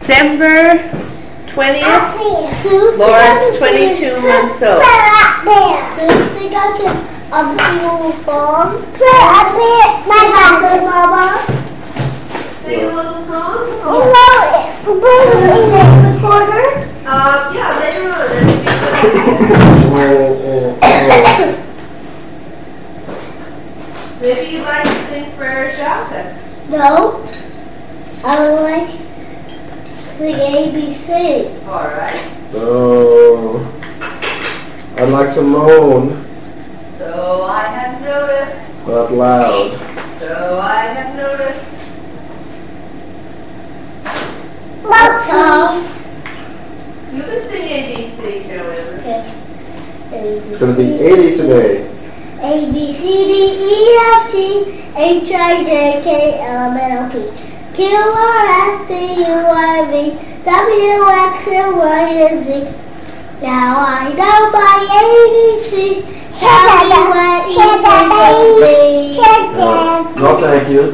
December 20th. Laura's 22 months old. So think I can sing a little song? Mama. Sing a little song? Recorder? Yeah, later on. Maybe you'd like to sing for Shalka. No. I would like to sing ABC. Alright. Oh, I'd like to moan. So I have noticed. Not loud. So I have noticed. What song? You can sing ABC, Joanne. Okay. It's going to be 80 today. A, B, C, D, E, F, G, H, I, J, K, L, M, N, O, P, Q, R, S, T, U, R, V, W, X, and Y, and Z. Now I know my ABC. Tell me what you think of me. No, thank you.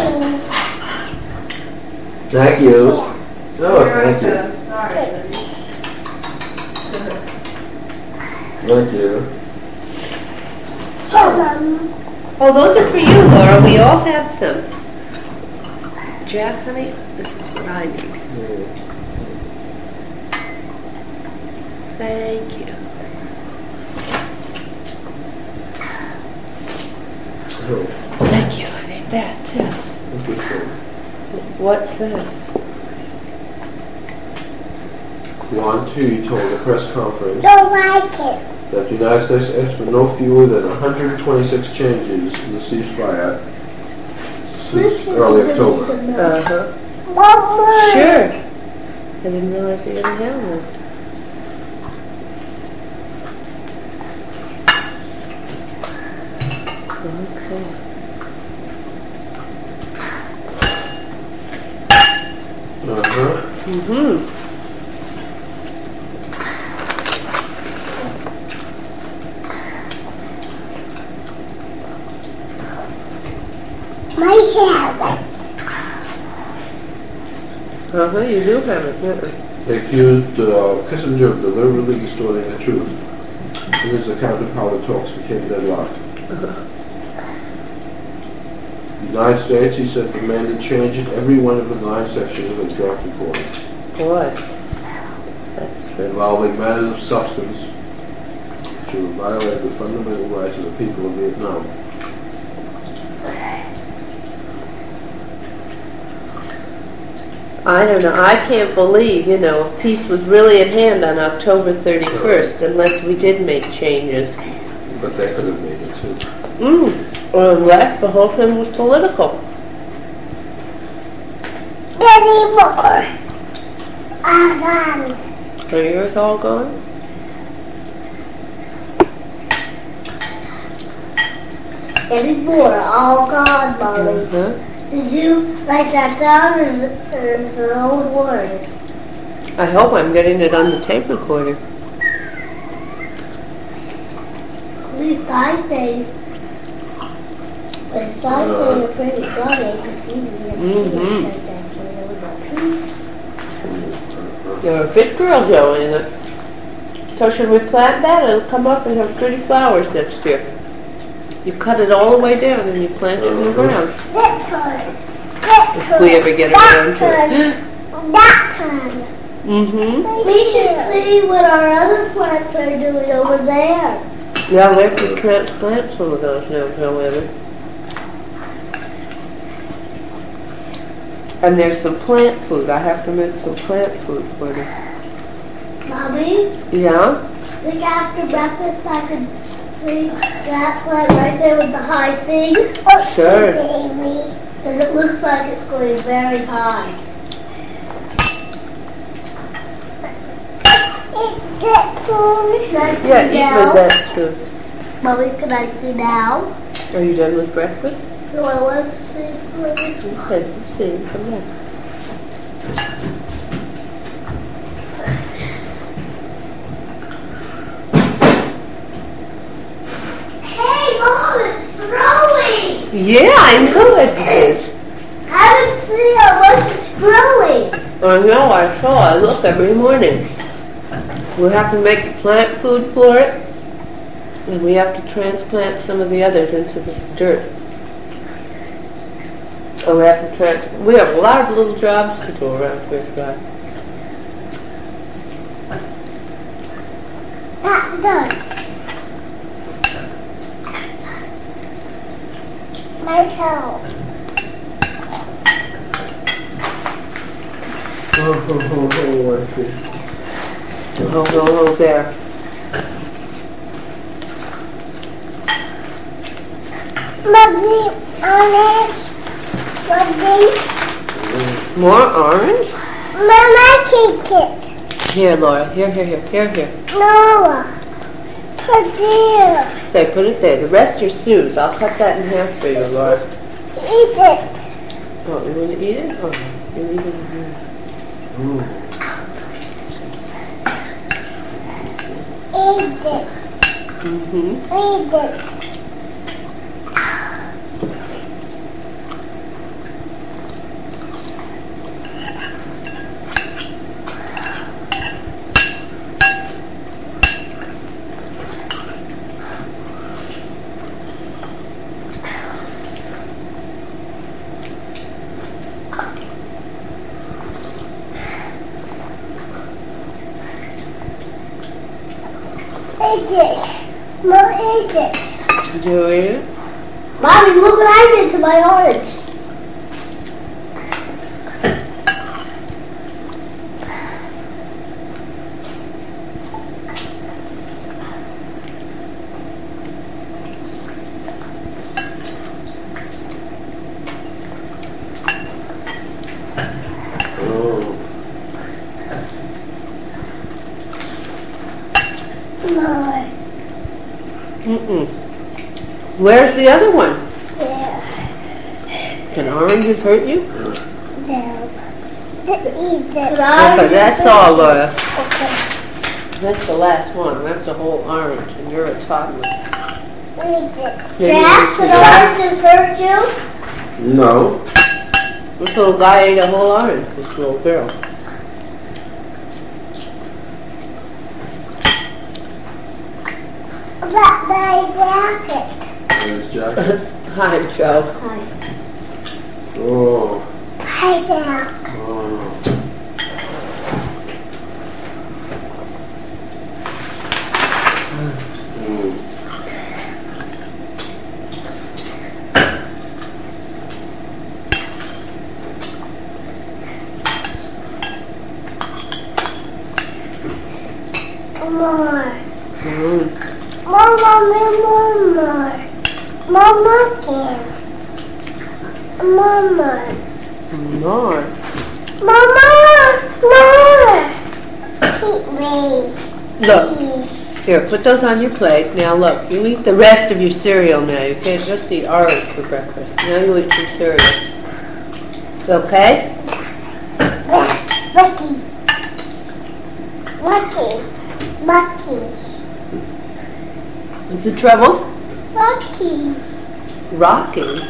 Thank you. No, thank you. Sorry. Thank you. Oh, those are for you, Laura. We all have some. Jack, honey, this is what I need. Thank you. Thank you, honey. That, too. What's that? Yuan Tu told a press conference Don't like it. that the United States asked for no fewer than 126 changes in the ceasefire since early October. Uh-huh. Mama. Sure. I didn't realize you didn't have one. Okay. Uh-huh. Mm-hmm. My hair. Uh-huh, you do have it, don't you? They accused Kissinger of deliberately distorting the truth in his account of how the talks became deadlocked. The United States, he said, demanded change in every one of the 9 sections of the draft report Boy, that's true. involving matters of substance to violate the fundamental rights of the people of Vietnam. I don't know. I can't believe, peace was really at hand on October 31st unless we did make changes. But they could have made it too. Or unless the whole thing was political. Anymore. I'm gone. Are yours all gone? Anymore. All gone, Mommy. Uh-huh. Did you write that down, or is it an old word? I hope I'm getting it on the tape recorder. At least I say. At least I say you're pretty funny to see me. You're a big girl, Joanna. So should we plant that? It'll come up and have pretty flowers next year. You cut it all the way down and you plant it in the ground. That time. If we ever get around to it. That time. Mm-hmm. We should see what our other plants are doing over there. Yeah, we have to transplant some of those now, however. And there's some plant food. I have to make some plant food for them. Mommy, Yeah? think after breakfast I could see that plant right there with the high thing? Sure. Because it looks like it's going very high. Yeah, eat with that too. Mommy, can I see now? Are you done with breakfast? No, I want to see. Okay, let's see. Come back. Hey, Mom, it's growing! Yeah, I know it is. I haven't seen how much it's growing. I know, I saw. I look every morning. We have to make plant food for it, and we have to transplant some of the others into this dirt. So we have to we have a lot of little jobs to do around Fish Fry. That's done. Myself. What's this? Oh, there. Muggy, orange. Muggy. More orange? Mama, take it. Here, Laura. Here. No. Put there. There, put it there. The rest are Sue's. I'll cut that in half for you, Laura. Eat it. Oh, you want to eat it? Oh, you eat it in here. Eat it. Eat it. Eat it. Mom, eat it. Did you eat it? Mommy, look what I did to my orange. No. Where's the other one? There. Can oranges hurt you? No. Eat it. Okay, that's all, Laura. Okay. That's the last one. That's a whole orange, and you're a toddler. Eat it. Yeah, Jack, you could oranges hurt you? No. This little guy ate a whole orange, this little girl. But my jacket. There's Jack. Hi, Joe. Hi. Oh. Hi, Jack. Oh. More. Mm. More. Mama can. Mama. More. More. Keep me. Look, here, put those on your plate. Now look, you eat the rest of your cereal now. You can't just eat orange for breakfast. Now you eat some cereal. Okay? Lucky. Is it trouble? Lucky. Rocking?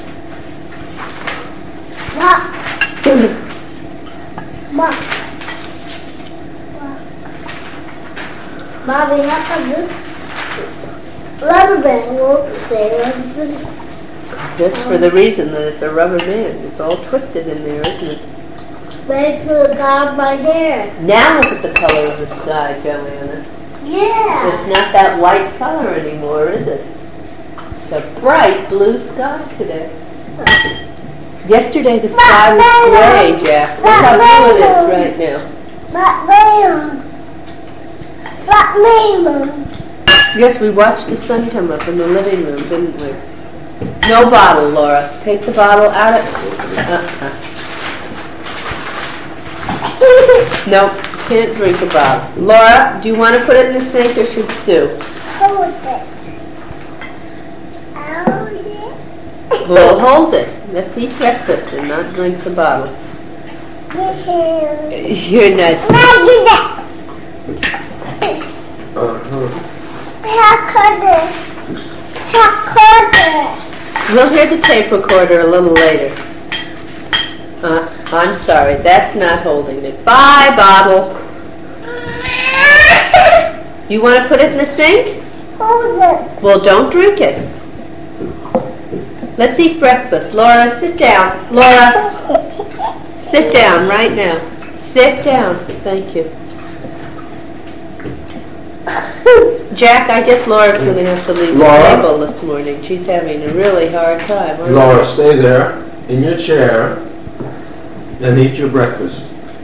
Mommy, how come this rubber band won't stay? Just for the reason that it's a rubber band. It's all twisted in there, isn't it? Makes it got my hair. Now look at the color of the sky, Joanna. Yeah. It's not that white color anymore, is it? It's a bright blue sky today. Yesterday the sky was gray, Jack. Look how blue it is right now. Not me, Mom. Yes, we watched the sun come up in the living room, didn't we? No bottle, Laura. Take the bottle out of... Nope, can't drink a bottle. Laura, do you want to put it in the sink or should Sue? Hold it. Hold it. We'll hold it. Let's eat breakfast and not drink the bottle. You're nuts. We'll hear the tape recorder a little later. I'm sorry, that's not holding it. Bye, bottle. You want to put it in the sink? Hold it. Well, don't drink it. Let's eat breakfast. Laura, sit down. Laura, sit down right now. Sit down. Thank you. Jack, I guess Laura's going to have to leave the Laura? table this morning. She's having a really hard time. aren't Laura, stay there in your chair and eat your breakfast.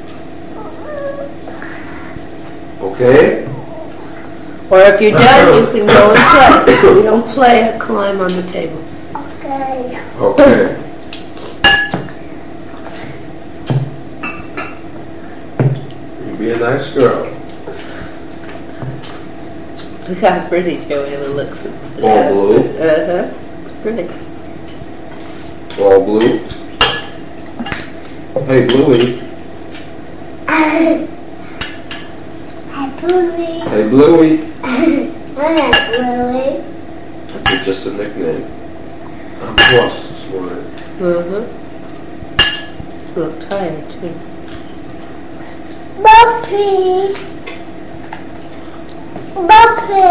Okay? you? Or if you're done, you can go and play. We don't play or climb on the table. Okay. Okay. You be a nice girl. Look how pretty Joanna looks. All blue. Uh-huh. It's pretty. All blue. Hey, Bluey. Hi, Bluey. Hey, Bluey. Hi, Bluey. It's just a nickname. I'm cross this morning. Uh-huh. You look tired, too. Bumpy. Bumpy.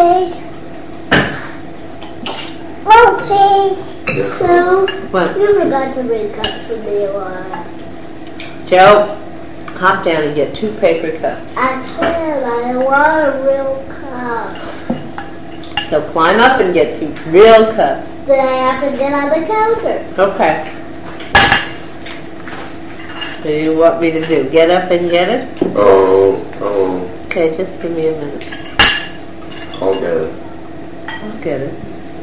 Bumpy. Yes. Sue, What? you forgot to bring cups for me, Laura. Joe, hop down and get 2 paper cups. I can't. I want a real cup. So climb up and get 2 real cups. Then I have to get on the counter. Okay. What do you want me to do? Get up and get it? Oh, Okay, just give me a minute. I'll get it. I'll get it.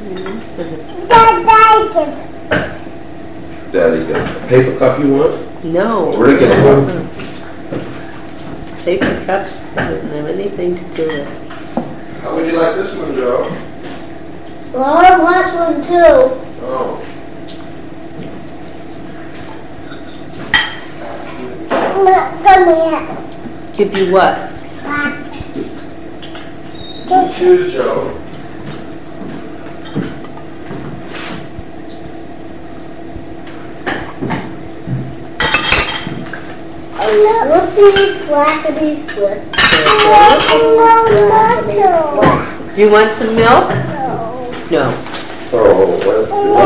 Daddy got it. Paper cup you want? No. Regular one. Paper cups don't have anything to do with it. How would you like this one, Joe? Laura wants one too. Oh. Come here. Give you what? Choose, Joe. Slippity, slackety, slip. You want some milk? No. Oh, what?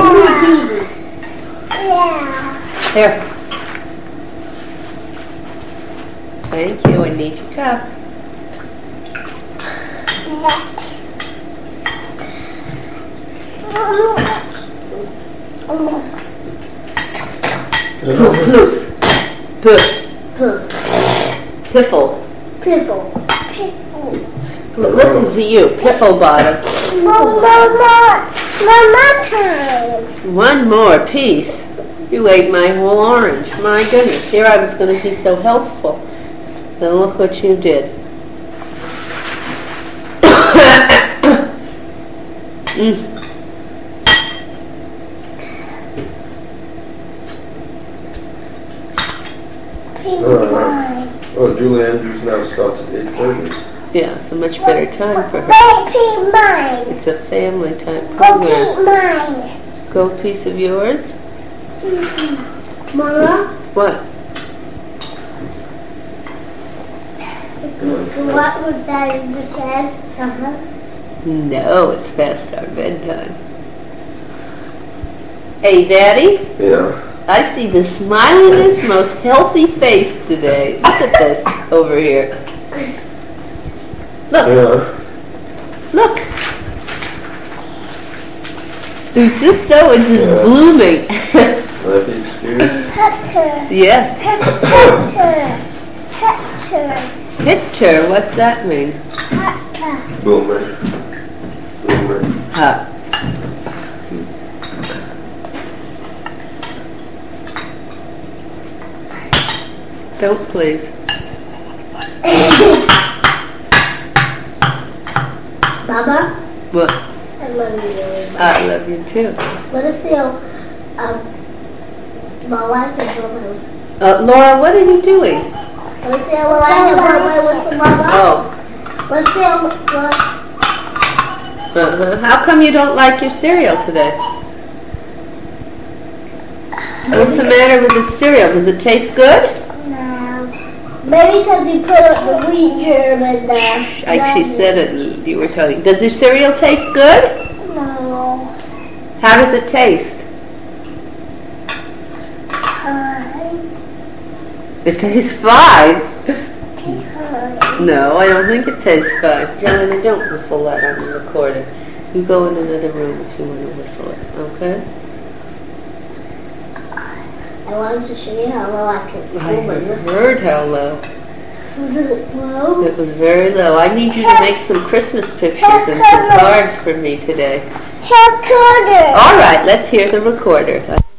Yeah. Here. Thank you. I need your cup. Poof, poof. Poof. Piffle. Piffle. Listen to you, Piffle Bottom. Mama time. One more piece. You ate my whole orange. My goodness, here I was going to be so helpful. Then look what you did. Mm. Oh, Julie Andrews now starts at 8:30. Yeah, so much better time for her. Pete mine. It's a family time Go program. Pete mine. Go piece of yours? Mama, What? what was that in the shed? Uh-huh. No, it's past our bedtime. Hey, Daddy? Yeah. I see the smilingest, most healthy face today. Look at this over here. Look, Yeah. look. It's just so, it's just Yeah. blooming. Let me excuse. Picture. Yes. Picture. Picture. Picture, what's that mean? Picture. Boomer. Boomer. Huh. Don't please. Mama, What? I love you really much. I love you too. Let us see my wife is Mama. Laura, what are you doing? Let us see how I can put my wife with Mama. Oh. Let's see how Uh-huh. How come you don't like your cereal today? What's the matter with the cereal? Does it taste good? No. Maybe because you put up the wheat germ and She said it, you were telling. Does your cereal taste good? No. How does it taste? It tastes fine. No, I don't think it tastes fine. Jelena, don't whistle that on the recorder. You go in another room if you want to whistle it, okay? I wanted to show you how low I can I pull my whistle. heard how low. Was it low? It was very low. I need you to make some Christmas pictures and some cards for me today. Recorder. All right, let's hear the recorder.